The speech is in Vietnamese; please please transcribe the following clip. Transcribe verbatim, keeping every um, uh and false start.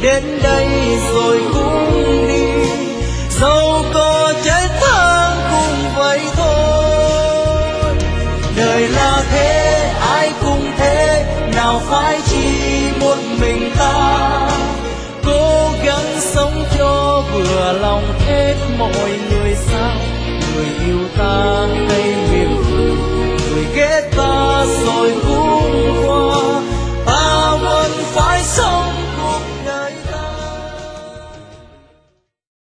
đến đây rồi cũng đi, dẫu có chết thương cũng vậy thôi. Đời là thế, ai cũng thế, nào phải chỉ một mình ta. Cố gắng sống cho vừa lòng hết mọi người sao, người yêu ta hay